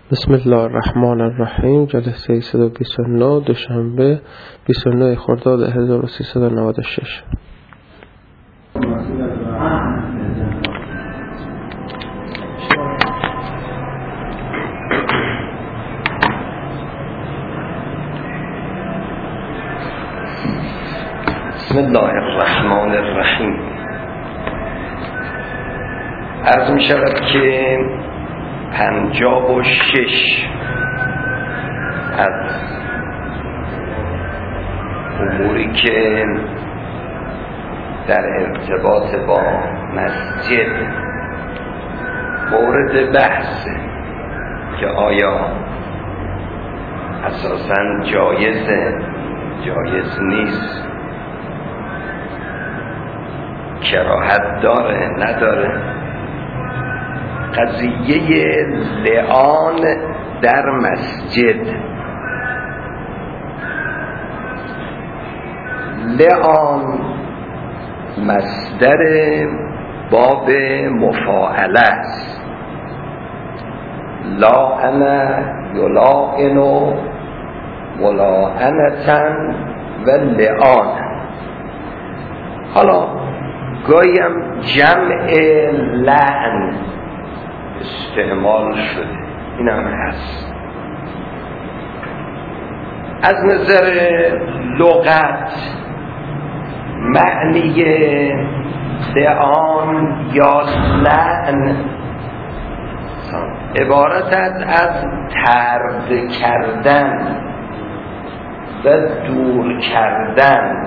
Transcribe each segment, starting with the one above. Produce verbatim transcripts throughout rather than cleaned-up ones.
بسم الله الرحمن الرحیم. جلسه صد و بیست و نه دوشنبه بیست و نه خرداد هزار و سیصد و نود و شش. بسم الله الرحمن الرحیم. عرض می شود که پنجاه و شش از اموری که در ارتباط با مسجد مورد بحث که آیا اساساً جایزه جایز نیست، کراهت داره نداره، قضیه لعان در مسجد. لعان مصدر باب مفاعله است. لاعن یلاعن ملاعنة و لعان. حالا گاهیم جمع لعن استعمال شده، این هم هست. از نظر لغت معنی لعان یا لعن عبارت است از طرد کردن و دور کردن،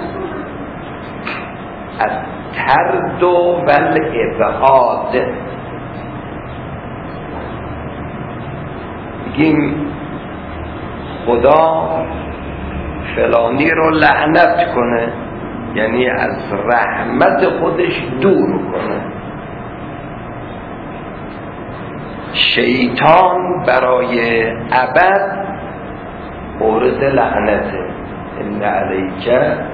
از طرد و الابعاد. بگیم خدا فلانی رو لعنت کنه، یعنی از رحمت خودش دور کنه. شیطان برای ابد مورد لعنته. ان علیک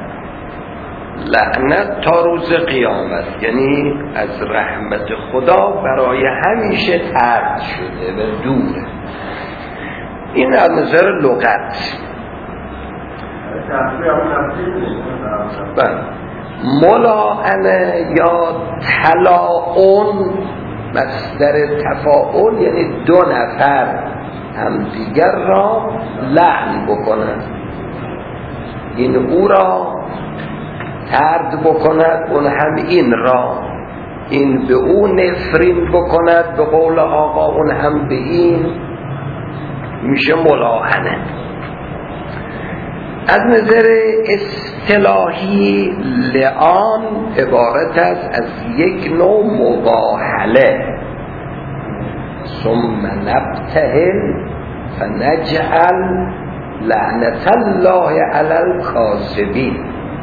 لعنت تا روز قیامت، یعنی از رحمت خدا برای همیشه طرد شده و دوره. این از نظر لغت. ملاعنه یا تلاعن مصدر تفاعل، یعنی دو نفر هم دیگر را لعن بکنند، این او را طرد بکند، اون هم این را، این به او نفرین بکند به قول آقا، اون هم به این، میشه ملاعنه. از نظر اصطلاحی لعان عبارت است از یک نوع مباهله. ثم نبتهل فنجعل لعنت الله علی الکاذبین،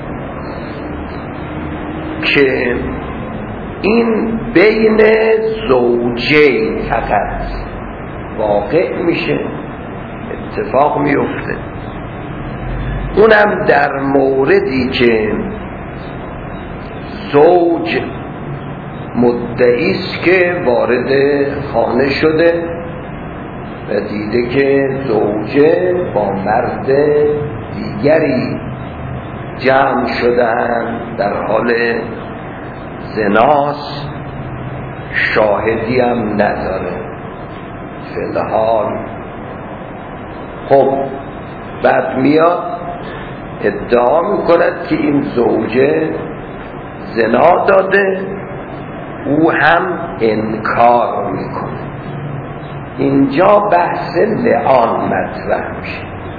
که این بین زوجین فقط واقع میشه، اتفاق میفته. اونم در موردی که زوج مدعیست که وارد خانه شده و دیده که زوجه با مرد دیگری جمع شدن، در حال زناست، شاهدی هم نداره فی‌الحال. خب بعد میاد ادعا میکند که این زوجه زنا داده، او هم انکار میکنه. اینجا بحث لعان مطرح میشه.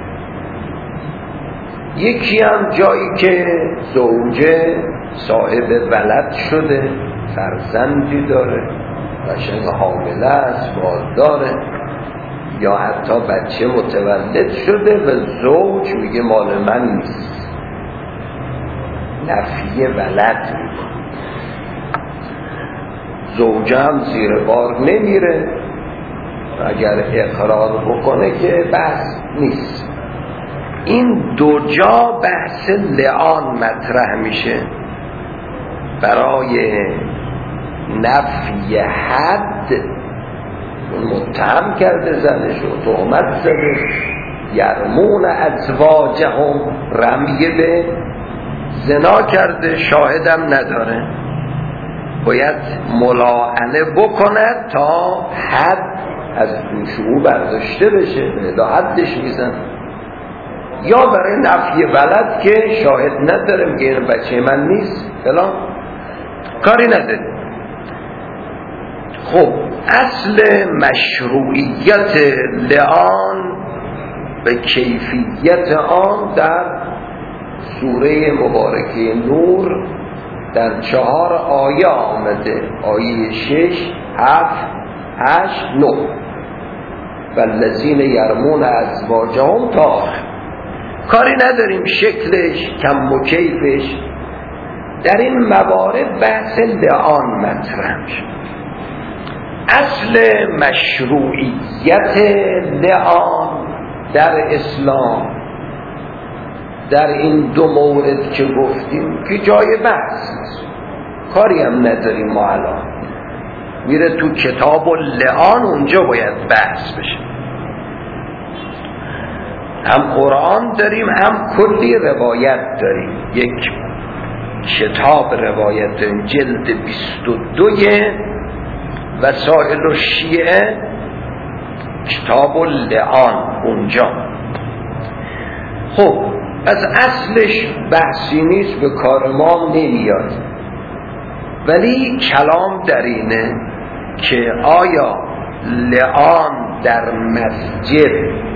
یکی هم جایی که زوجه صاحب ولد شده، فرزندی داره، قشنگ حامله است، بارداره، یا حتی بچه متولد شده و زوج میگه مال من نیست، نفی ولد میکنه. زوجه هم زیر بار نمیره، اگر اقرار بکنه که بحث نیست. این دو جا بحث لعان مطرح میشه برای نفی حد اون متهم کرده زنش و تهمت زده. یرمون ازواجهم، رمیه به زنا کرده، شاهدم نداره، باید ملاعنه بکند تا حد از دوش او برداشته بشه، تا حدش میزن. یا برای نفی ولد که شاهد نداره، میگه این بچه من نیست فلان، کاری نداره. خب اصل مشروعیت لعان و کیفیت آن در سوره مبارکه نور در چهار آیه آمده، آیه شش، هفت، هشت، نه. والذین یرمون ازواجهم تا آخر. کاری نداریم شکلش، کم و کیفش. در این موارد بحث لعان مطرح شد. اصل مشروعیت لعان در اسلام در این دو مورد که گفتیم که جای بحث نیست، کاری هم نداریم ما الان، میره تو کتاب اللعان، اونجا باید بحث بشه. هم قرآن داریم هم کلی روایت داریم. یک کتاب روایت داریم، جلد بیست و دوی وسائل الشیعه، کتاب اللعان اونجا. خب از اصلش بحثی نیست، به کار ما نمیاد، ولی کلام در اینه که آیا لعان در مسجد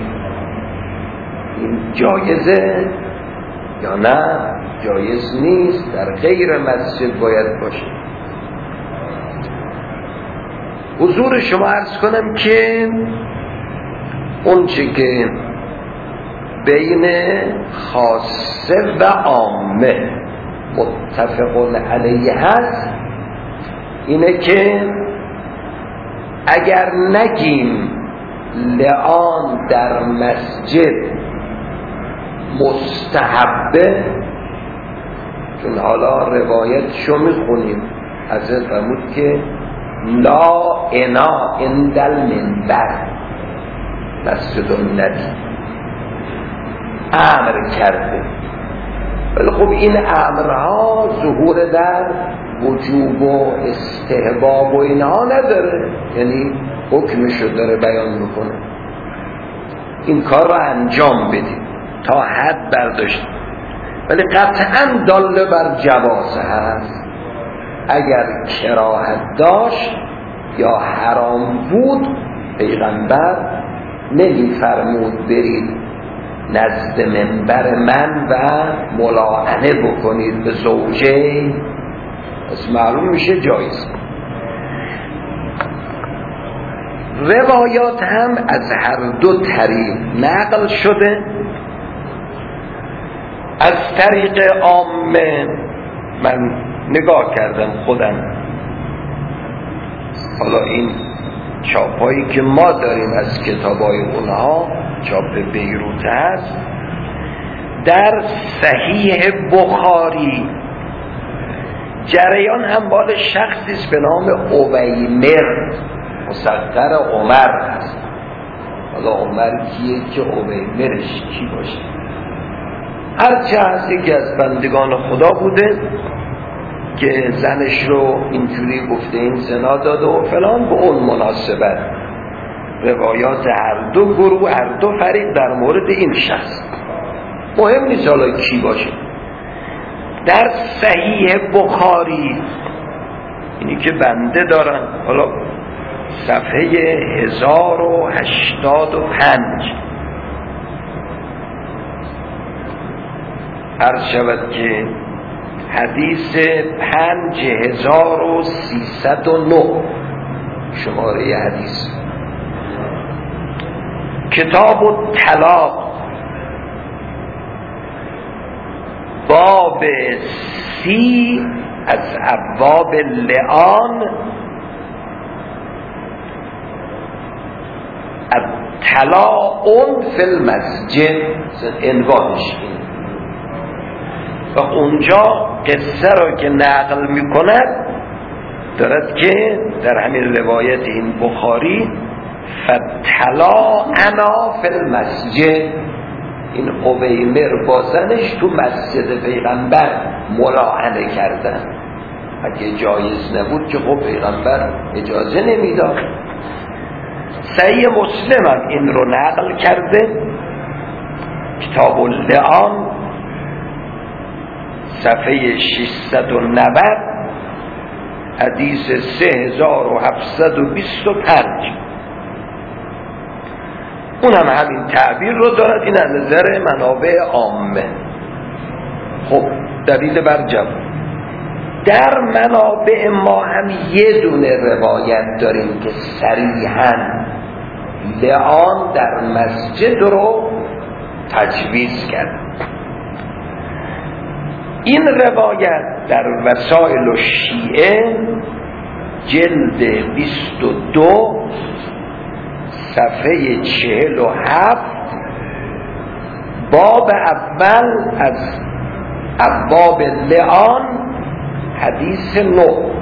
این جایزه یا نه جایز نیست، در غیر مسجد باید باشه. حضور شما عرض کنم که اون چی که بین خاصه و عامه متفق علیه هست اینه که اگر نگیم لعان در مسجد مستحبه، چون حالا روایتشو میخونیم، حضرت فرمود که لا انا اندل منبر مسجد النبی امر کرده. ولی خب این امرها ظهور در وجوب و استحباب و اینها نداره، یعنی حکمشو داره بیان میکنه. این کار رو انجام بدید تا حد برداشت، ولی قطعا داله بر جواز هست. اگر کراهت داشت یا حرام بود، پیغمبر نمیفرمود برید نزد منبر من و ملاعنه بکنید به زوجه، از معلوم میشه جایز. روایات هم از هر دو طریق نقل شده. از طریق عامه من نگاه کردم خودم، حالا این چاپایی که ما داریم از کتابای اونها، چاپ بیروت هست، در صحیح بخاری جریان هم مال شخصی به نام اویمر مصغر عمر هست. حالا عمر کیه که اویمرش کی باشه؟ هرچه هست یکی از بندگان خدا بوده که زنش رو اینجوری گفته این زنا داده و فلان. به اون مناسبت روایات هر دو گروه، هر دو فریق در مورد این شخص، مهم نیست حالا کی باشه. در صحیح بخاری اینی که بنده دارن، حالا صفحه هزار و هشتاد و پنج، عرض شود که حدیث پنج هزار و سیصد و نه شماره حدیث، کتاب الطلاق، باب سی از ابواب اللعان، الطلاق فی المسجد عنوانش این. و اونجا قصه را که نقل می کند دارد که در همین روایت این بخاری فتلا انا فی المسجد، این اویمر با زنش تو مسجد پیغمبر ملاعنه کردن. اگه جایز نبود که خب پیغمبر اجازه نمیداد. صحیح مسلم هم این رو نقل کرده، کتاب اللعان صفحه ششصد و نود حدیث سه هزار و هفتصد و بیست و پنج. اون هم همین تعبیر رو دارد. این از نظر منابع عامه. خب دلیل بر جمع. در منابع ما هم یه دونه روایت داریم که صریحاً لعان در مسجد رو تجویز کرد. این روایت در وسائل الشیعه جلد بیست و دو صفحه چهل و هفت باب اول از ابواب لعان حدیث نو،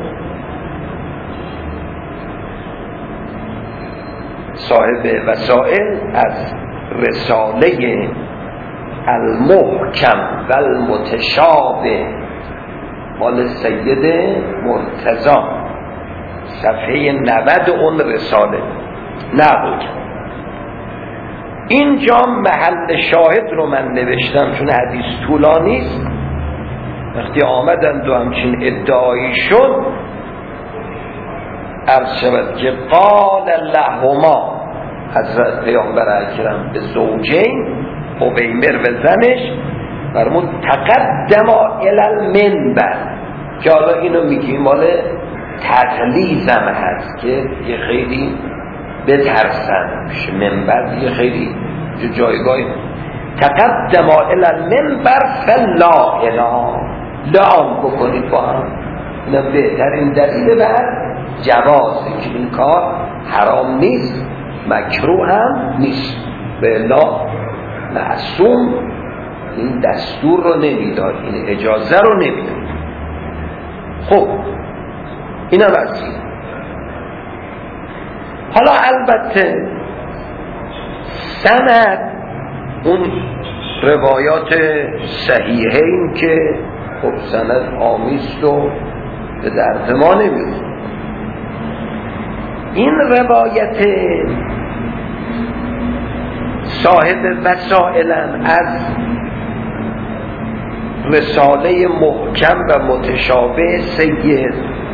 صاحب وسائل از رساله المحکم و المتشابه مال سید مرتضی صفحه نود اون رساله نقل کرد. اینجا محل شاهد رو من نوشتم چون حدیث طولانی است. وقتی آمدند و همچین ادعایی شد، عرض شود که قال لهما، حضرت پیامبر اکرم به زوجین اویمر و زنش فرمود تقدما الی المنبر، که حالا اینو میگیم مال تقلیزم هست که یه خیلی بترسن منبر یه خیلی جایگاهی. تقدما الی المنبر فلا اله، لعان بکنید با هم. اینا بهترین دلیل بر جوازه که این کار حرام نیست، مکروه هم نیست. به الا معصوم این دستور رو نمیداد، این اجازه رو نمیداد. خب این هم از این. حالا البته سند اون روایات صحیحه این که خب سند آمیست و به درد ما نمیاد. این روایت صاحب وسائلن از رساله محکم و متشابه سید،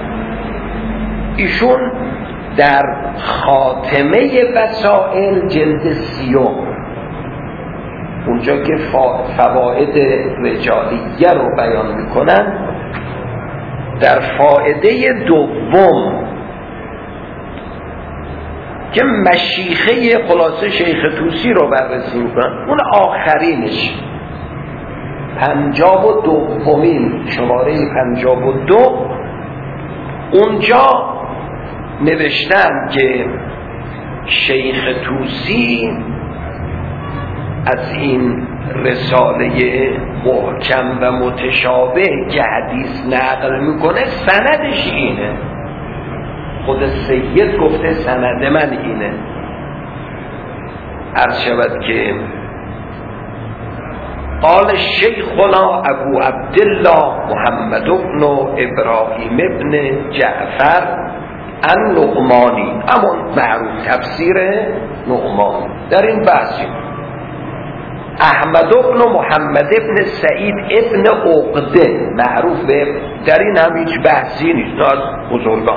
ایشون در خاتمه وسائل جلد سیوم اونجا که فواید رجالیه رو بیان میکنن، در فائده دوم که مشیخه خلاصه شیخ طوسی رو بررسی میکنن، اون آخرینش پنجاب و دومین شماره پنجاب و دو، اونجا نوشتن که شیخ طوسی از این رساله محکم و متشابه که حدیث نقل میکنه سندش اینه. خود سید گفته سند من اینه. عرض شود که قال شیخنا ابو عبدالله محمد بن ابراهیم ابن جعفر النعمانی، اما معروف تفسیر نعمان. در این بحثی احمد بن محمد ابن سعید ابن عقده معروف به، در این هم هیچ بحثی نیست، از بزرگان.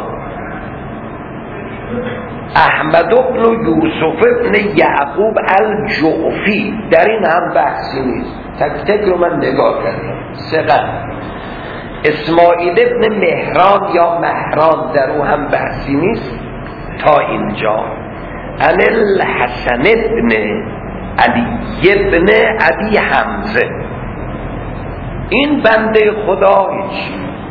احمد بن یوسف ابن یعقوب الجعفی، در این هم بحثی نیست، تک تک رو من نگاه کردم. ثقه. اسماعیل ابن مهران یا مهران، در او هم بحثی نیست تا اینجا. ان الحسن ابن علی ابن ابی حمزه، این بنده خدا هیچ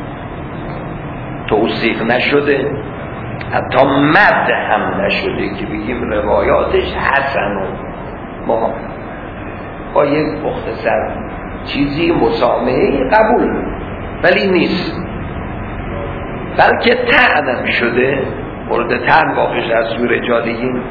توصیف نشده، حتی مد هم نشده که بگیم روایاتش حسن و ما با یک مختصر چیزی مسامحه قبول، ولی نیست. بلکه طعنم شده، مورد طعن واقع از سوی رجالیین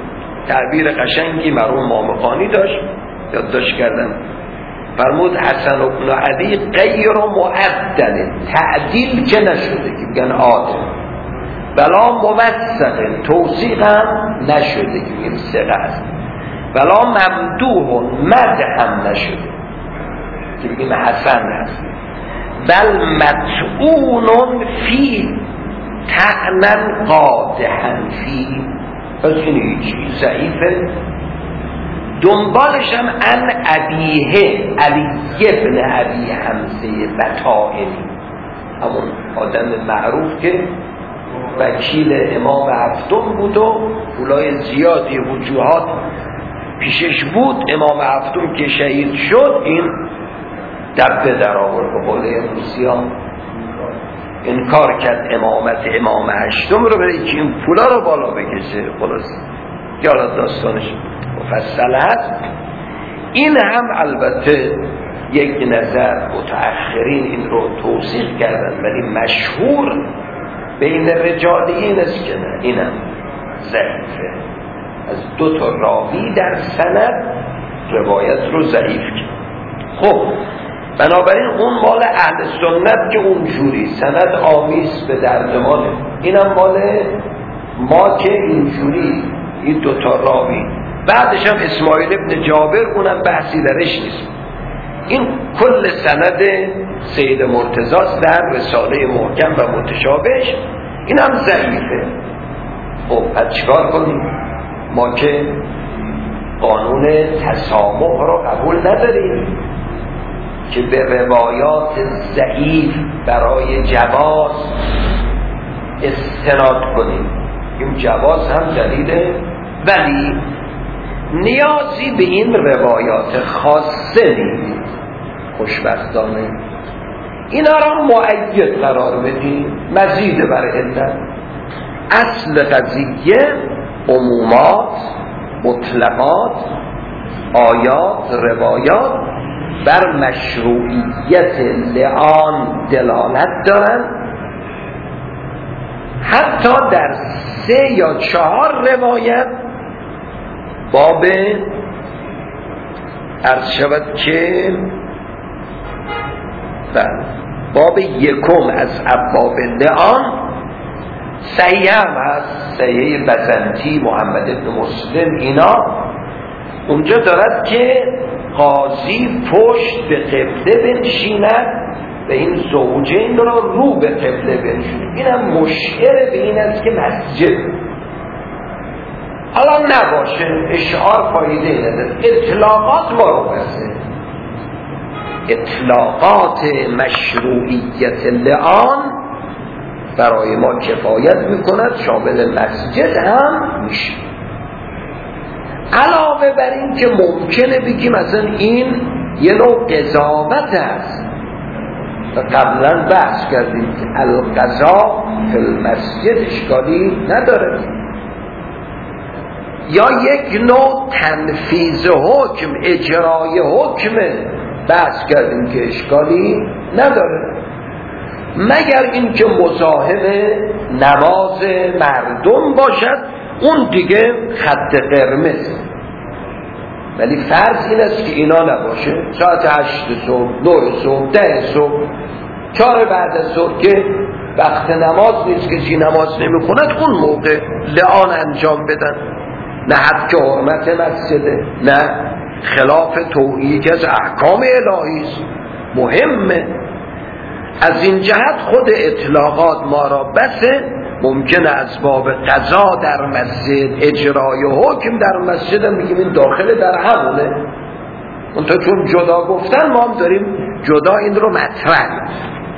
تعبیر قشنگی مرحوم مامقانی داشت یادداشت کردن، فرمود حسن بن علی غیر معدل، تعدیل که نشده که بگن عادل، بلا موثق، توثیق هم نشده که بگن ثقه است، بلا ممدوح، مدح هم نشده که بگیم حسن است، بل مطعون فی طعنا قادحا فی، پس این هیچی ضعیفه. دنبالش هم ان ابیه علی ابن ابی حمزه بطائنی، همون آدم معروف که وکیل امام هفتم بود و اولای زیادی وجوهات پیشش بود. امام هفتم که شهید شد این دبه در آورد، به قول امروزیان انکار کرد امامت امام هشتم رو، برای که این پولا رو بالا بکشه. خلاص یاد داستانش مفصل هست. این هم البته یک نظر متأخرین این رو توصیح کردن، ولی مشهور بین رجال این است که نه، اینم ضعیفه، از دو تا راوی در سند روایت رو ضعیف کرد. خب بنابراین اون مال اهل سنت که اونجوری سند آمیز به درد ماله، اینم مال ما که اینجوری این دوتا راوی، بعدش هم اسماعیل ابن جابر، اونم بحثی درش نیست. این کل سند سید مرتضی در رساله محکم و متشابهش اینم ضعیفه. خب پس چیکار کنیم؟ ما که قانون تسامح رو قبول نداریم که به روایات ضعیف برای جواز استناد کنیم. این جواز هم دلیله، ولی نیازی به این روایات خاصه نیست. خوشبختانه اینا را مؤید قرار بدیم، مزید بر علت. اصل قضیه عمومات، مطلقات، آیات، روایات بر مشروعیت لعان دلالت دارند. حتی در سه یا چهار روایت باب عرض شود که باب یکم از ابواب لعان صحیح هم هست، صحیح بزنتی، محمد ابن مسلم، اینا اونجا دارد که قاضی پشت به قبله بنشیند و این زوجین را رو به قبله بنشیند. این هم مشعر به این است که مسجد حالا نباشه، اشعار فایده نداره، اطلاقات ما رو بسته، اطلاقات مشروعیت لعان برای ما کفایت میکند، شامل مسجد هم میشه. علاوه بر این که ممکنه بگیم مثلا این یه نوع قضاوت است و قبلا بحث کردیم که القضا فی المسجد اشکالی نداره، یا یک نوع تنفیذ حکم، اجرای حکم بحث کردیم که اشکالی نداره، مگر اینکه مزاحم نماز مردم باشد، اون دیگه خط قرمز. ولی فرض این است که اینا نباشه، ساعت هشت صبح، نه صبح، ده صبح، چهار بعد از ظهر که وقت نماز نیست، کسی نماز نمی کند، اون موقع لعان انجام بدن. نه حد که حرمت مسجده، نه خلاف توحید که از احکام الهی است، مهمه. از این جهت خود اطلاقات ما را بسه. ممکنه از باب قضا در مسجد، اجرای حکم در مسجد هم بگیم این داخل در همونه، اون تا چون جدا گفتن ما هم داریم جدا این رو مطرح.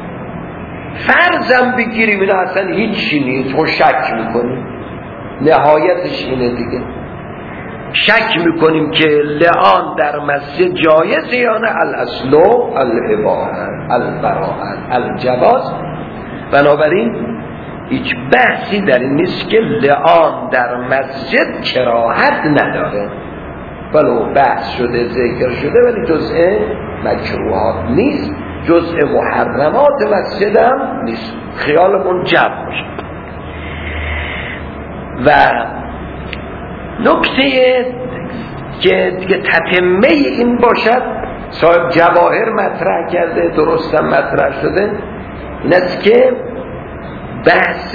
فرضم بگیریم اینا اصلا هیچی نیست و شک میکنیم، نهایتش اینه دیگه، شک میکنیم که لعان در مسجد جایز یا نه، الاصل الاباحه البراءه الجواز. بنابراین هیچ بحثی در این نیست که لعان در مسجد کراهت نداره، ولو بحث شده ذکر شده، ولی جزء مکروهات نیست، جزء محرمات مسجد هم نیست. خیالمون جمع باشه. و نکته که دیگه تتمه این باشد صاحب جواهر مطرح کرده، درستم مطرح شده، این است که بحث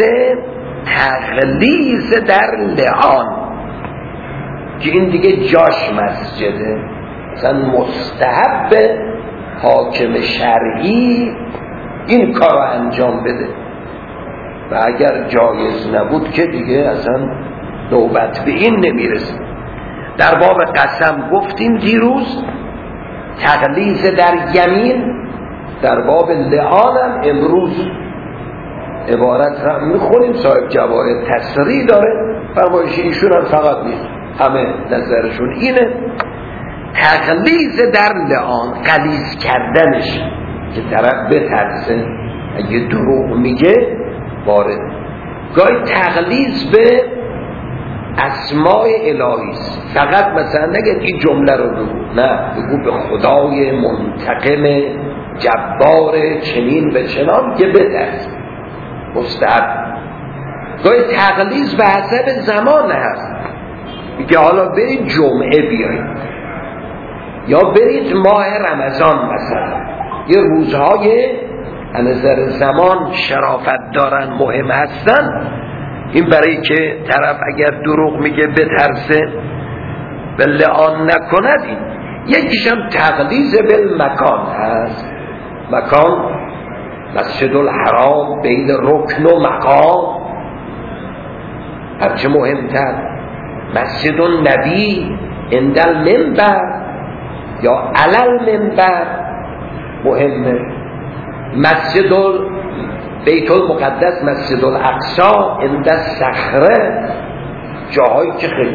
تغلیظ در لعان که این دیگه جاش مسجده، مثلا مستحب حاکم شرعی این کار رو انجام بده و اگر جایز نبود که دیگه اصلا نوبت به این نمیرسه. در باب قسم گفتیم دیروز، تغلیظ در یمین، در باب لعان هم امروز عبارت را میخونیم. صاحب جواهر تصریح داره، فرمایش ایشون هم فقط نیست، همه نظرشون اینه. تغلیظ در لعان، غلیظ کردنش که طرف بترسه اگه دروغ میگه وارد. گاهی تغلیظ به اسماء الهی است، فقط مثلا نگه این جمله رو بگو، نه، بگو به خدای منتقم جبار چنین و چنان که بترس، مستحب. گاهی تغلیظ به حسب زمان هست، میگه حالا برید جمعه بیایید یا برید ماه رمضان، مثلا یه روزهای نظر زمان شرافت دارن، مهم هستن. این برای که طرف اگر دروغ میگه بترسه و لعان نکند. این یکیشم تغلیظ بالمکان هست. مکان مسجد الحرام بین رکن و مقام، هرچه مهمتر مسجد النبی عند المنبر یا علی المنبر مهمه. مسجد بیت المقدس، مسجد الاقصی عند الصخره، جاهایی که خیلی،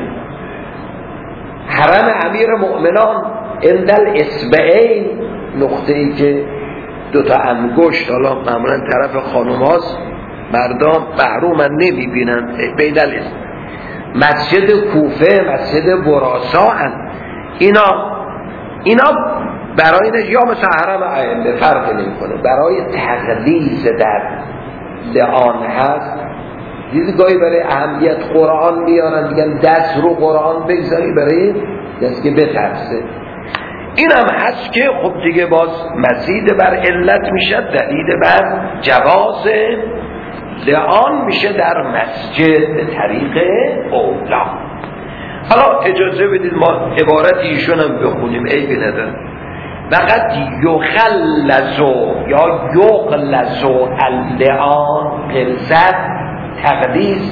حرم امیر مؤمنان عند الاصبعین، نقطه‌ای که دوتا انگشت، حالا معمولا طرف خانم هاست، مردم محرومن نمیبینن، بین الاصبعین. مسجد کوفه، مسجد براسا، اینا اینا برای یا مثلا حرم ائمه فرق نمی‌کنه، برای تغلیظ در لعان هست. دیدگاهی برای اهمیت قرآن میارن، میگن دست رو قرآن بگذاری برای دست که بترسه. این هم هست که خب دیگه باز مزید بر علت میشه، دلیل بر جواز لعان میشه در مسجد به طریق اولا. حالا اجازه بدید ما عبارت ایشون هم بخونیم، عیبی نداره. فقط یخلزو یا یغلزو اللعان، غلظت، تغلیظ،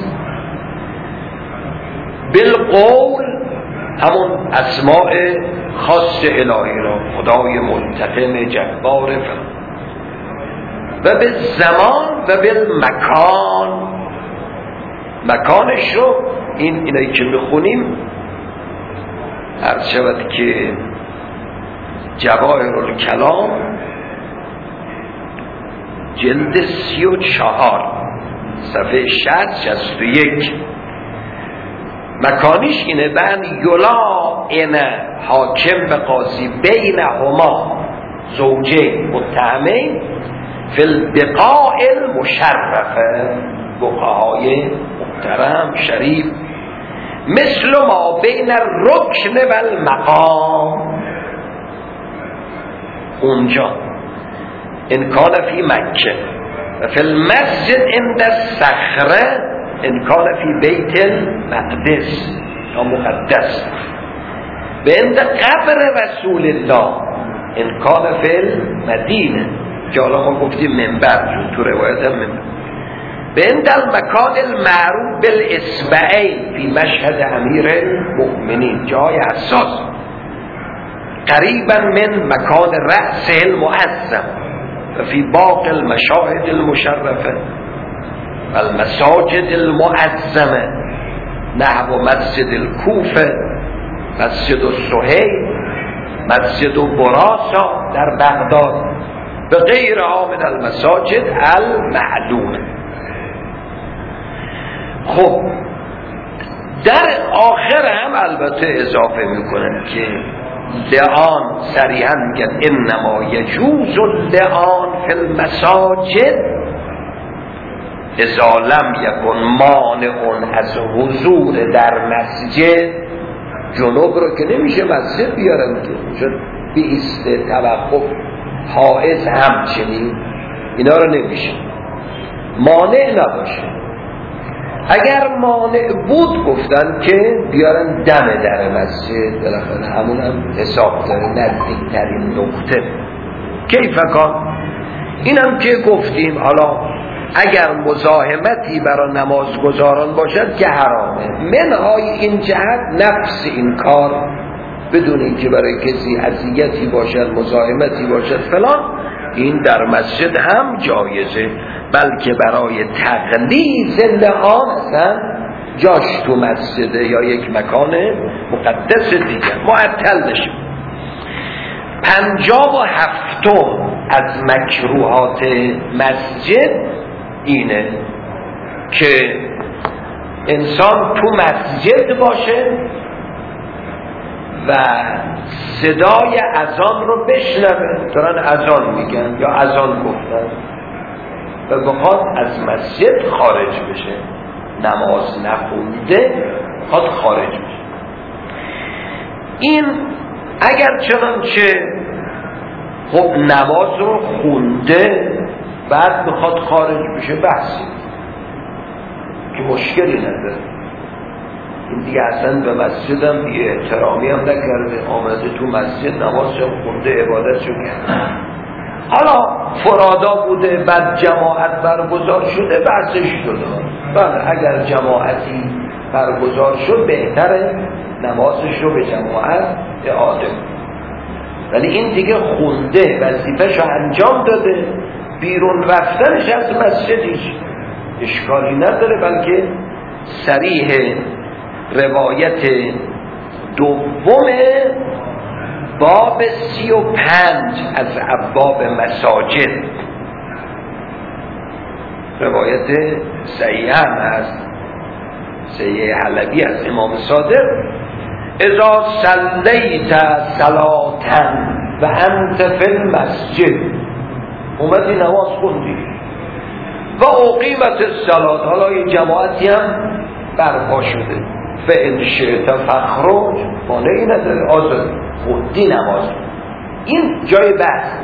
بالقول همون اسماء خاص الهی را، خدای منتقم جبار فلان، و به زمان و بالمکان، مکانش رو این اینایی که میخونیم عرض شود که جواهر الکلام جلد سی و چهار صفحه شصت شصت و یک مکانیش اینه: بن یلا اینه حاکم به قاضی بین هما زوجه متهمین فی البقاء المشرفه، بقاهای محترم شریف، مثل ما بین الرکن و المقام، اونجا ان کان فی مکه و فی المسجد عند الصخره ان کان فی بیت المقدس یا مقدس، و عند قبر رسول الله ان کان فی المدینه، که حالا ما گفتیم منبر، چون تو روایت هم منبر، و عند المکان المعروف بالاصبعین فی مشهد امیر المؤمنین، جای حساس، قریبا من مکان رأس المعظم و فی باقی المشاهد المشرفه و المساجد المعظمه نحو مسجد الکوفه، مسجد السهیل، مسجد براسا در بغداد و غیرها من المساجد المعلومه. خب در آخر هم البته اضافه میکنن که لعان صریحا میگن انما یجوز اللعان فی المساجد اذا لم یکن مانع از حضور در مسجد، جنوب رو که نمیشه مسجد بیارن که چون بیسته توقف، حائض همچنین اینا رو نمیشه، مانع نباشه. اگر مانع بود گفتن که بیارن دم در مسجد، بالاخره همون هم حساب داره نزدیکترین نقطه. کیف کان، اینم که گفتیم حالا اگر مزاحمتی برای نمازگزاران باشد که حرامه. منهای این جهت نفس این کار بدون اینکه برای کسی اذیتی باشد، مزاحمتی باشد فلان، این در مسجد هم جایزه، بلکه برای تقلیص لعان اصلا جاش تو مسجده یا یک مکان مقدس دیگر معطل نشه. پنجاه و هفتم از مکروهات مسجد اینه که انسان تو مسجد باشه و صدای اذان رو بشنوه، دارن اذان میگن یا اذان گفتن و بخواد از مسجد خارج بشه، نماز نخونده بخواد خارج بشه. این اگر چنانچه خب نماز رو خونده بعد بخواد خارج بشه بحثی که مشکلی نداره، این دیگه اصلا به مسجد هم دیگه احترامی هم نکرده، آمده تو مسجد نماز هم خونده عبادت شو کرده. حالا فرادا بوده بعد جماعت برگزار شده بحثش شده، بله اگر جماعتی برگزار شد بهتره نمازش رو به جماعت اعاده، ولی این دیگه خونده وظیفه‌شو انجام داده، بیرون رفتنش از مسجد هیچ اشکالی نداره، بلکه صریح روایت دوم باب سی و پنج از ابواب مساجد، روایت صحیح هم هست، صحیح حلبی از امام صادق، اذا صلیت صلاة و انت فی المسجد، اومدی نماز خوندی و اقیمت الصلاة، حالا این جماعتی هم برپا شده، فإن شئت فاخرج، مانعی نداره، آزاد خوندی نماز، این جای بحث.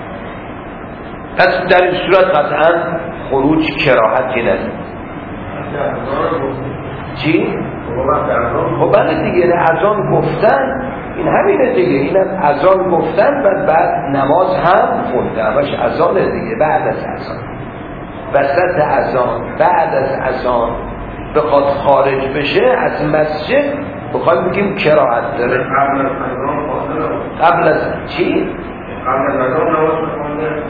پس در این صورت قطعا خروج کراهتی نداره. چی؟ خب بله دیگه اذان گفتن، این همینه دیگه، اینم اذان گفتن بعد بعد نماز هم خونده، همش اذانه دیگه، بعد از اذان، وسط اذان، بعد از اذان بخواد خارج بشه از مسجد بخواد بگیم کراهت داره. قبل از اذان فاصله، قبل از چی؟ قبل از اذان نماز بخونده.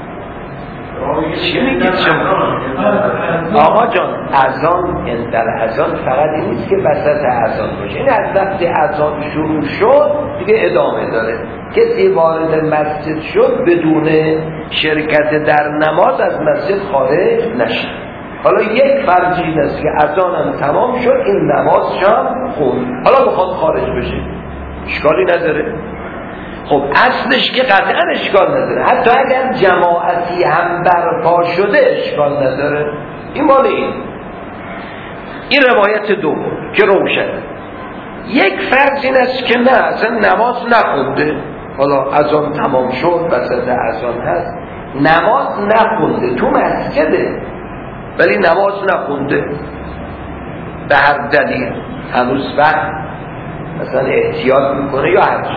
چی میگید شما؟ آقا جان اذان در اذان فقط این نیست که وسط اذان باشه، این از وقتی اذان شروع شد دیگه ادامه داره، کسی وارد مسجد شد بدون شرکت در نماز از مسجد خارج نشه. حالا یک فرض این است که اذانم تمام شد این نماز شام خون، حالا بخواد خارج بشه اشکالی نداره. خب اصلش که قطعا اشکال نداره، حتی اگر جماعتی هم برپا شده اشکال نداره. این مال این این روایت دوم که روشن. یک فرض این است که نه اصلا نماز نخونده، حالا اذان تمام شد وسط اذان هست نماز نخونده، تو مسجده ولی نماز نخونده به هر دلیل، هنوز وقت مثلا احتیاط میکنه یا هر چی،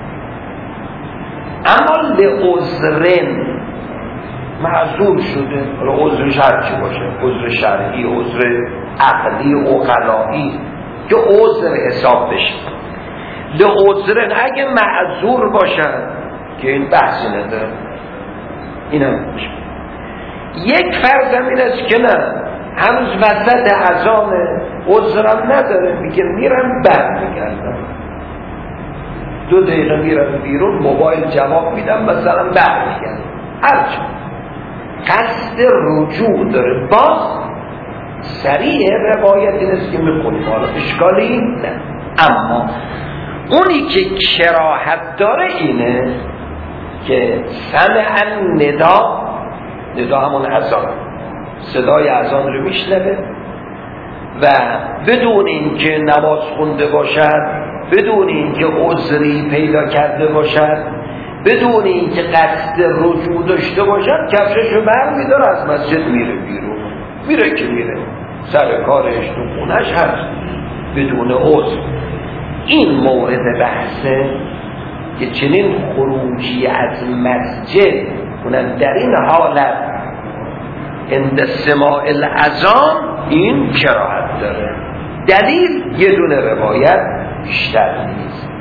اما لعذرن معذور شده، حالا عذرش هر چی باشه، عذر شرعی، عذر عقلی، عقلائی، که عذر حساب بشه. لعذرن اگه معذور باشن که این بحثی نداره، این هم باشه. یک فرض هم این است که نه هنوز وسط اذانه، عذرم نداره، میگه میرم بر میگردم، دو دقیقه میرم بیرون موبایل جواب میدم مثلا بر میگردم، هرچه قصد رجوع داره. باز سریع روایت این است که میخونیم، حالا اشکالی نه. اما اونی که کراهت داره اینه که سمع ندا، ندا همون اذان، صدای اذان رو میشنوه و بدون اینکه نماز خونده باشد، بدون اینکه عذری پیدا کرده باشد، بدون اینکه قصد رجوع داشته باشد، کفششو برمی‌داره از مسجد میره بیرون، میره که میره سر کارش تو خونش هست بدون عذر. این مورد بحثه که چنین خروجی از مسجد اونم در این حالت عند سماع الاذان این کراهت داره. دلیل یه دونه روایت بیشتر نیست.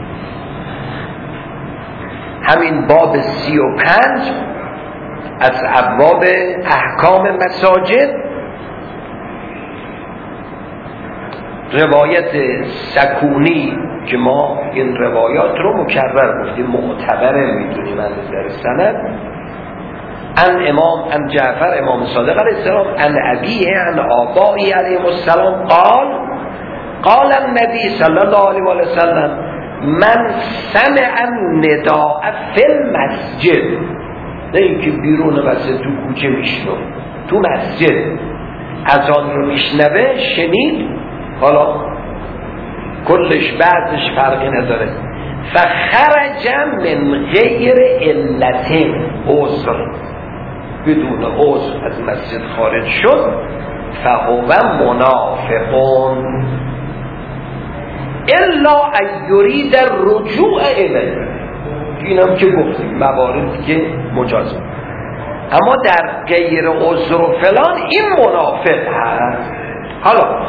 همین باب سی و پنج از ابواب احکام مساجد، روایت سکونی که ما این روایات رو مکرر گفتیم معتبره میدونیم از در سند، ان امام ان جعفر امام صادق علیه السلام ان ابیه ان آبایی علیه السلام قال قال النبی صلی الله علیه و سلم من سمع النداء فی المسجد، نه اینکه بیرون مسجد تو کوچه میشنو، تو مسجد اذان رو میشنوه، شنید، حالا کلش بعضش فرقی نداره، فخرج من غیر علت عذر، بدون عذر از مسجد خارج شد، فهو منافقون الا ان یرید الرجوع الیه. اینم که گفتیم مواردی که مجاز، اما در غیر عذر و فلان این منافق هست. حالا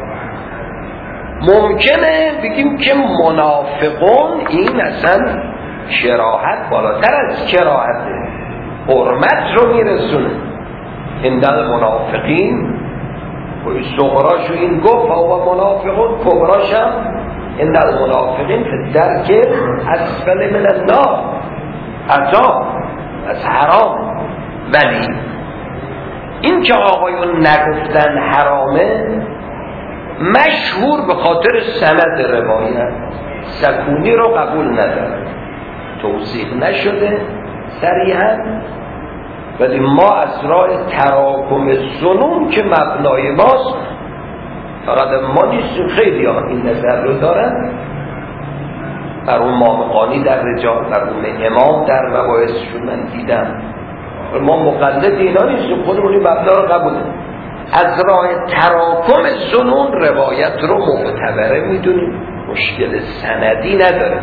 ممکنه بگیم که منافقون این اصلا کراهت بالاتر از کراهته، حرمت رو میرسونه. اندل منافقین و صغراشو این گفت و منافقون، کبراشم اندل منافقین که درک اسفل من النار، عذاب از حرام. ولی این که آقایون نگفتن حرامه مشهور به خاطر سند روایت، سکونی رو قبول نداره، توصیح نشده صریحا، ولی ما از راه تراکم ظنون که مبنای ماست، فقط ما نیستیم، خیلی ها این نظر رو دارن، مرحوم مامقانی در رجال، مرحوم امام در مباحثشون من دیدم، ما مقلد اینا نیستیم، خودمون این مبنا رو قبول داریم. از راه تراکم ظنون روایت رو معتبره میدونیم، مشکل سندی نداره.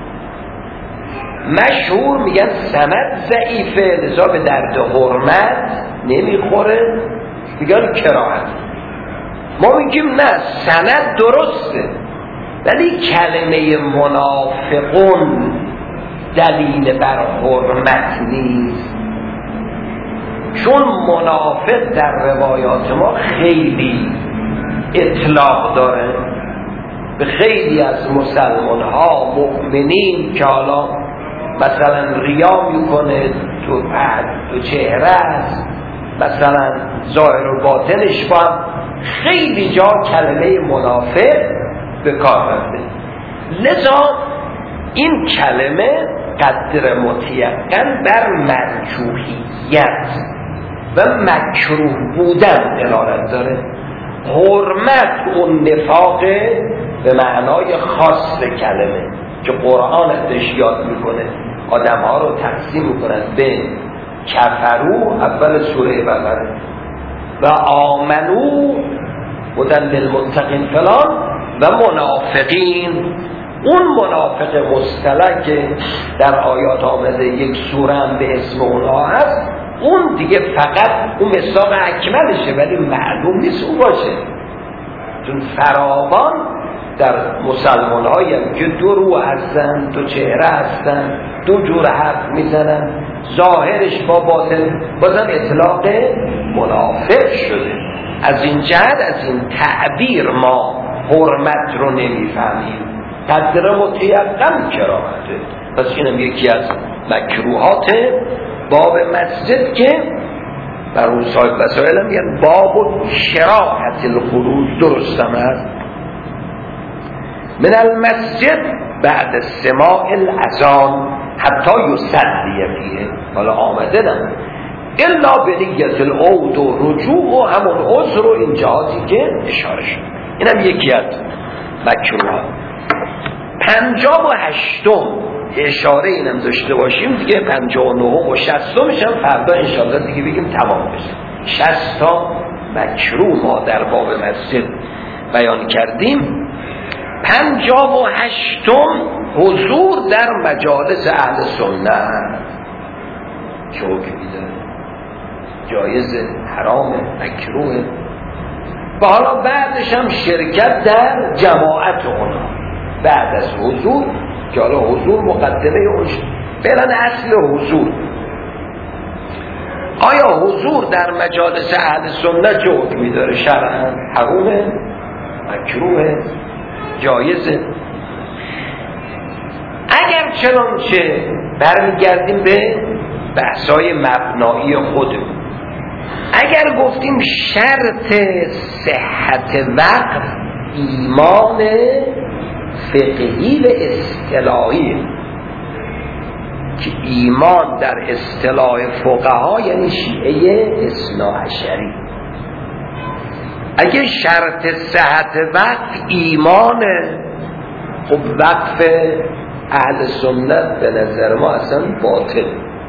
مشهور میگن سند ضعیفه لذا به درد حرمت نمیخوره، میگن کراهت. ما میگیم نه، سند درسته ولی کلمه منافقون دلیل بر حرمت نیست، چون منافق در روایات ما خیلی اطلاق داره به خیلی از مسلمان ها مؤمنین که حالا مثلا ریا میکنه، تو عهد تو چهره است، مثلا ظاهر و باطنش با هم، خیلی جا کلمه منافق به کار رفته. لذا این کلمه قدر متیقن بر مرجوحیت و مکروه بودن دلالت داره. حرمت اون نفاق به معنای خاص کلمه که قرآن ازش یاد میکنه، آدم ها رو تقسیم میکنن به کفرو اول سوره بقره و آمنو بودن للمتقین فلان و منافقین. اون منافق مصطلح که در آیات آمده یک سوره هم به اسم اونها هست، اون دیگه فقط اون مصداق اکملشه ولی معلوم نیست اون باشه، چون فراوان در مسلمان هایم که دو رو هستن، دو چهره هستن، دو جور حرف میزنن، ظاهرش با باطن بازم اطلاق منافق شده. از این جهت از این تعبیر ما حرمت رو نمیفهمیم، قدر متیقن کراهته. پس اینم یکی از مکروهات باب مسجد که بر اون صاحب وسائل هم میگن باب کراهت الخروج، درستم هست من المسجد بعد سماع الاذان حتی یصلی فیه. حالا آمده نه الا به نیت العود و رجوع و همون عذر و این جهاتی که اشاره شد. اینم یکی از مکروه. پنجاه و هشتم اشاره اینم داشته باشیم دیگه، پنجاه و نهم و شصتمش هم فردا انشاءالله دیگه بگیم تمام بشه. شصت تا مکروه ما در باب مسجد بیان کردیم. پنجاه و هشتم حضور در مجالس اهل سنت چه حکمی داره؟ جایزه، حرامه، مکروه؟ و حالا بعدش هم شرکت در جماعت اونا بعد از حضور، که حالا حضور مقدمه اونش فعلا اصل حضور. آیا حضور در مجالس اهل سنت چه حکمی داره؟ شرعاً حرامه، مکروه، جایزه؟ اگر چنانچه برمیگردیم به بحثای مبنایی خودمون، اگر گفتیم شرط صحت وقف ایمان فقهی و اصطلاحی، که ایمان در اصطلاح فقها یعنی شیعه اثنا عشری، اگه شرط صحت وقف ایمانه، خب وقف اهل سنت به نظر ما اصلا باطل،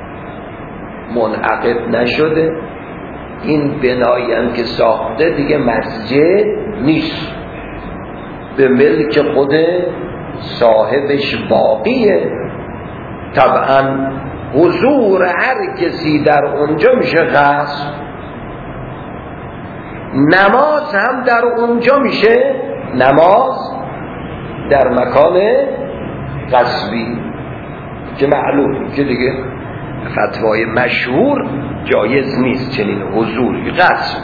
منعقد نشده. این بنایی هم که ساخته دیگه مسجد نیست، به ملک خود صاحبش باقیه. طبعا حضور هر کسی در اونجا میشه غصب، نماز هم در اونجا میشه نماز در مکان غصبی، که معلوم که دیگه فتوای مشهور جایز نیست چنین حضوری غصب.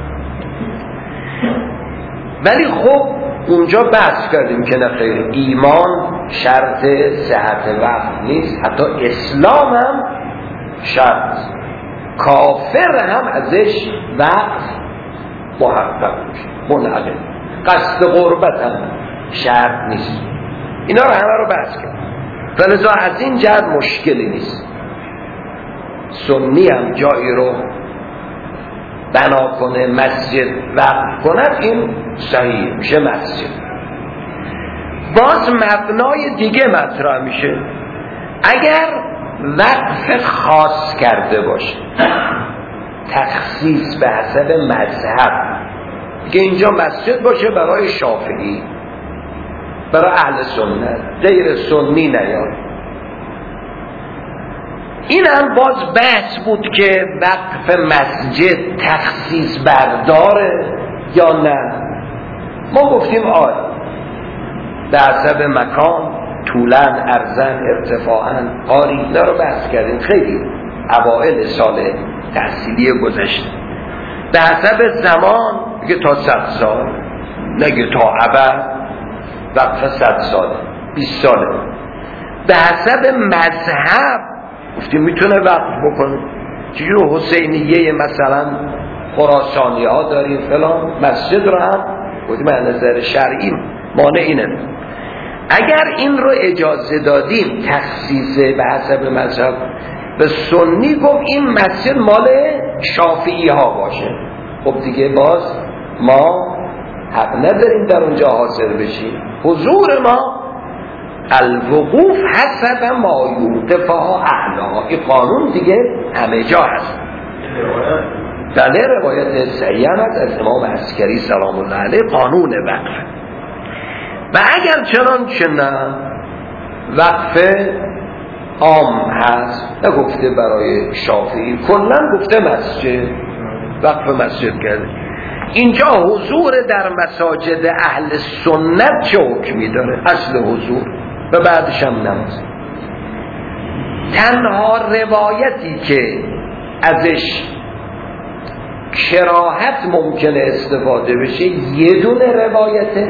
ولی خب اونجا بحث کردیم که نخیر، ایمان شرط صحت وقف نیست، حتی اسلام هم شرط، کافر هم ازش وقف محقق میشه، منعقد، قصد قربت هم شرط نیست. اینا رو همه رو بحث کرد. فلذا از این جهت مشکلی نیست. سنی هم جایی رو بنا کنه مسجد وقف کند، این صحیح میشه مسجد. باز مبنای دیگه مطرح میشه، اگر وقف خاص کرده باشه، تخصیص به حسب مذهب، که اینجا مسجد باشه برای شافعی، برای اهل سنت، غیر سنی نیاد. این هم باز بحث بود که وقف مسجد تخصیص برداره یا نه. ما گفتیم آره، به حسب مکان، طولن، عرضن، ارتفاعن، قاری، اینا رو بحث کردیم خیلی اوائل سال تحصیلی گذشته. به حسب زمان که تا صد سال، نگه تا ابد، وقف صد ساله، بیست ساله. به حسب مذهب گفتیم میتونه وقف بکنه. چجور حسینیه مثلا خراسانی ها داریم فلان، مسجد رو هم گفتیم از نظر شرعی مانع اینه. اگر این رو اجازه دادیم تخصیص به حسب مذهب، به سنی گفت این مسجد مال شافعی ها باشه، خب دیگه باز ما حق نداریم در اونجا حاضر بشیم. حضور ما الوقوف حسب ما یوقفها اهلها، این قانون دیگه همه جا هست. بله، روایت صحیح از امام عسکری سلام الله علیه قانون وقف. و اگر چنانچه نه وقف عام هست، نگفته برای شافعی، کلن گفته مسجد، وقف مسجد کرده. اینجا حضور در مساجد اهل سنت چه حکمی داره؟ اصل حضور و بعدش هم نماز. تنها روایتی که ازش کراهت ممکنه استفاده بشه یه دونه روایته،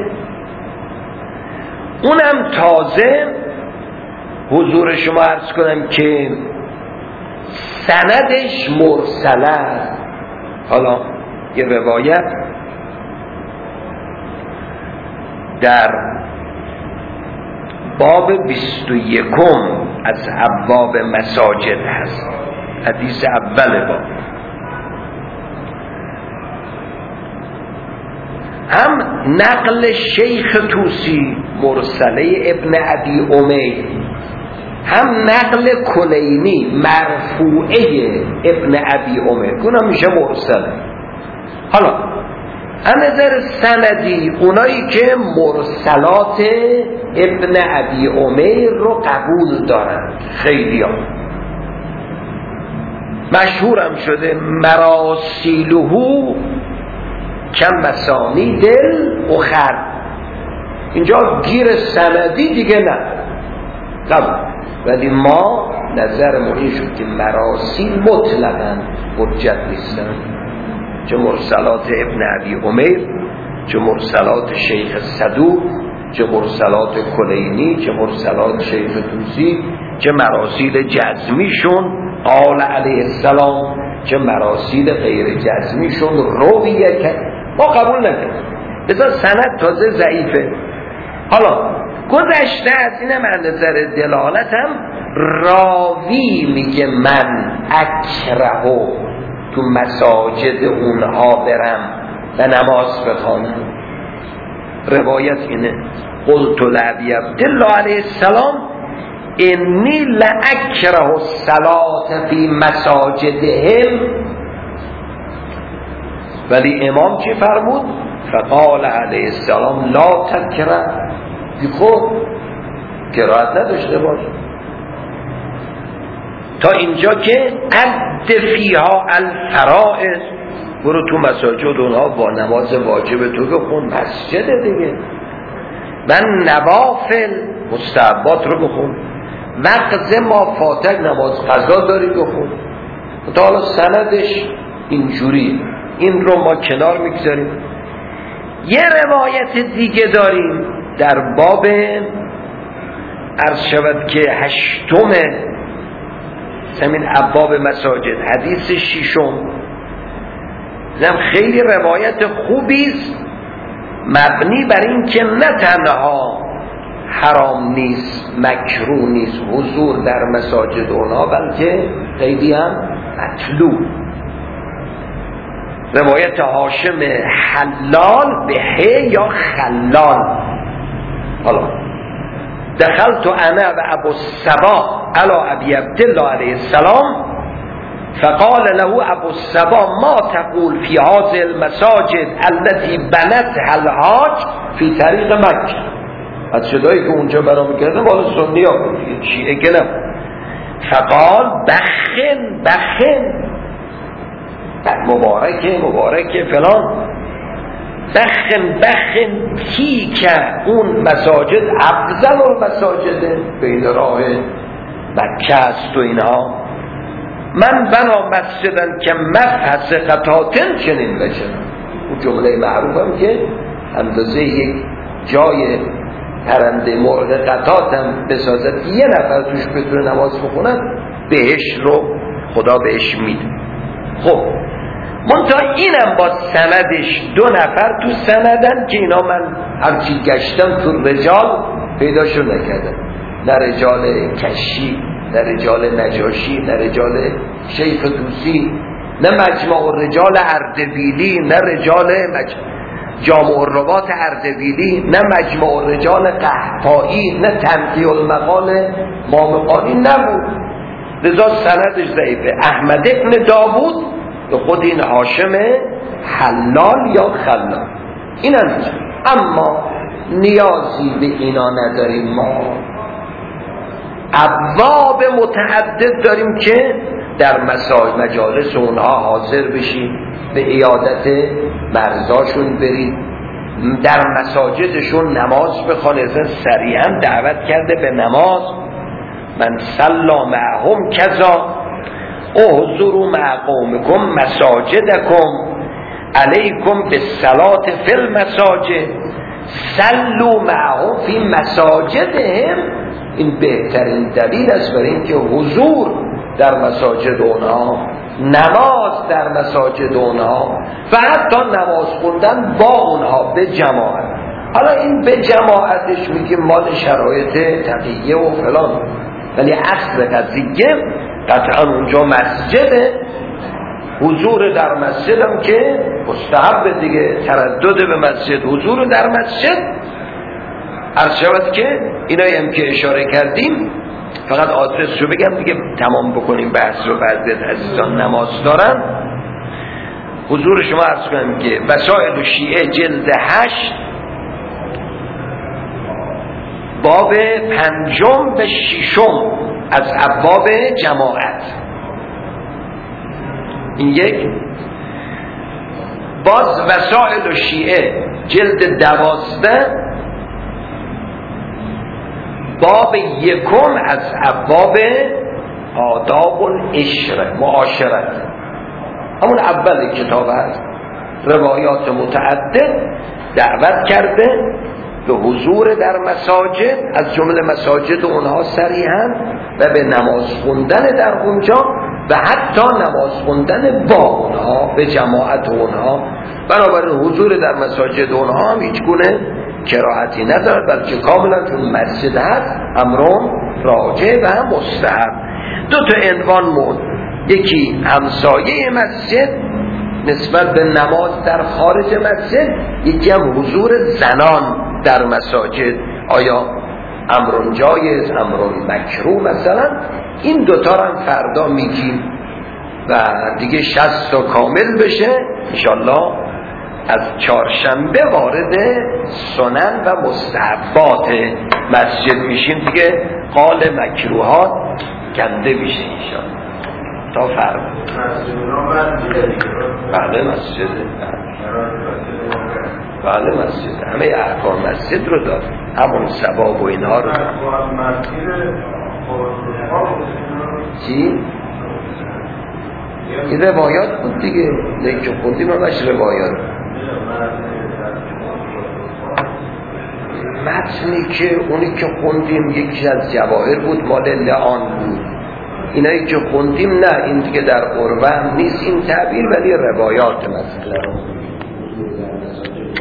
اونم تازه حضور شما عرض کنم که سندش مرسله است. حالا یه روایت در باب بیست و یکم از ابواب مساجد هست، حدیث اول با هم نقل شیخ طوسی مرسله ابن ابی امیر، هم نقل کلینی مرفوعه ابن ابی امیر، اونم میشه مرسله. حالا از نظر سندی اونایی که مرسلات ابن ابی امیر رو قبول دارن خیلی ها مشهورم شده مراسیلهو کم مسانی دل اخر، اینجا گیر سندی دیگه نه قبول، ولی ما نظرمون این شد که مراسیل مطلقاً حجت نیستن، چه مرسلات ابن ابی امیر، چه مرسلات شیخ صدوق، چه مرسلات کلینی، چه مرسلات شیخ طوسی، چه مراسیل جزمیشون قال علیه السلام، چه مراسیل غیر جزمیشون رویه که ما قبول نکنیم، بذار سند تازه ضعیفه. حالا گذشته از اینم از نظر دلالتم راوی میگه من اکرهو تو مساجد اونها برم و نماز بخوانم، روایت اینه قلت لعبی عبدالله علیه السلام انی لأکره الصلاة فی مساجدهم، ولی امام چی فرمود؟ فقال علیه السلام لا تکره، خود کراهت نداشته باش. تا اینجا که عد فیها الفرائض، برو تو مساجد اونها با نماز واجب تو بخون، مسجد دیگه، من نوافل مستحبات رو بخون، وقت ما فاتک نماز قضا داری بخون. تا حالا سندش اینجوری، این رو ما کنار میگذاریم. یه روایت دیگه داریم در باب عرض شود که هشتم همین ابواب مساجد، حدیث ششم، هم خیلی روایت خوبیست، مبنی بر این که نه تنها حرام نیست مکروه نیست حضور در مساجد اونا، بلکه خیلی هم مطلوب. روایت هاشم حلال به ه یا خلال. حالا دخلت انا و ابو الصبا علی ابی عبدالله علیه السلام فقال له ابو الصبا ما تقول فی هذه المساجد التي بنتها الحاج فی طریق مکه. از صدایی که اونجا برام میکردن بالا سنی ها شیعه گلم. فقال بخن بخن مبارکه مبارکه فلان، بخن بخن کی که اون مساجد افضل المساجد بین راه مکه است و اینها. من بنا مسجدن که مفحص قطاتن چنین بچن، اون جمله معروفم که اندازه یک جای پرنده مرغ قطاتم بسازد یه نفر توش بتونه نماز بخونن، بهش رو خدا بهش میده. خب منتها اینم با سندش دو نفر تو سندن که اینا من هرچی گشتم تو رجال پیداشو نکردم، نه رجال کشی، نه رجال نجاشی، نه رجال شیخ طوسی، نه مجمع الرجال اردبیلی، نه رجال مج... جامع الروات اردبیلی، نه مجمع الرجال قحطایی، نه تنقیح المقال مامقانی نبود، لذا سندش ضعیفه. احمد ابن داوود به خود این هاشم حلال یا خلال این هم نیست. اما نیازی به اینا نداریم، ما ابواب متعدد داریم که در مساجد مجالس اونها حاضر بشیم، به عیادت مرضاشون برید، در مساجدشون نماز بخوانید. اصلا سریعا دعوت کرده به نماز، من صلا معهم کذا احضروا مع قومکم مساجدکم علیکم بالصلاة فی المساجد صلوا معهم فی مساجدهم. این بهترین دلیل است برای اینکه حضور در مساجد اونها، نماز در مساجد اونها و حتی نماز خوندن با اونها به جماعت. حالا این به جماعتش میگه مال شرایط تقیه و فلان، ولی اصل قضیه قطعا اونجا مسجده، حضور در مسجد هم که مستحب دیگه، تردد به مسجد، حضور در مسجد. عرض شود که اینایی هم که اشاره کردیم، فقط آدرس رو بگم دیگه تمام بکنیم بحث رو. بعضی از عزیزان نماز دارن، حضور شما عرض کنم که وسائل شیعه جلد هشت باب پنجم به ششم از ابواب جماعت. این یک. باز وسائل شیعه جلد دوازده باب یکم از ابواب آداب العشره، معاشرت، همون اول کتاب هست. روایات متعدد دعوت کرده به حضور در مساجد، از جمله مساجد اونها صریحاً، و به نماز خوندن در اونجا و حتی نماز خوندن با اونها به جماعت اونها. بنابراین حضور در مساجد اونها هم هیچ گونه کراهتی ندارد، بلکه کاملا چون مسجد هست امرون راجع و هم مستحب. دو تا عنوان مون، یکی همسایه مسجد نسبت به نماز در خارج مسجد، یکی هم حضور زنان در مساجد. آیا امرون جایز، امرون مکروه مثلا؟ این دوتا رو هم فردا میگیم و دیگه شصت تا کامل بشه انشالله. از چهارشنبه وارد سنن و مستحبات مسجد میشیم دیگه، قال مکروهات کنده میشه انشالله تا فردا. بله مسجده، بله مسجد، همه احکام مسجد رو داره، همون ثواب و اینها رو داره. چی؟ این روایات بود دیگه، دیگه که خوندیم همش روایات. متنی که اونی که خوندیم یکی از جواهر بود، مال لعان بود. اینایی که خوندیم نه، این دیگه در قربه هم نیست این تعبیر، ولی روایات مثلا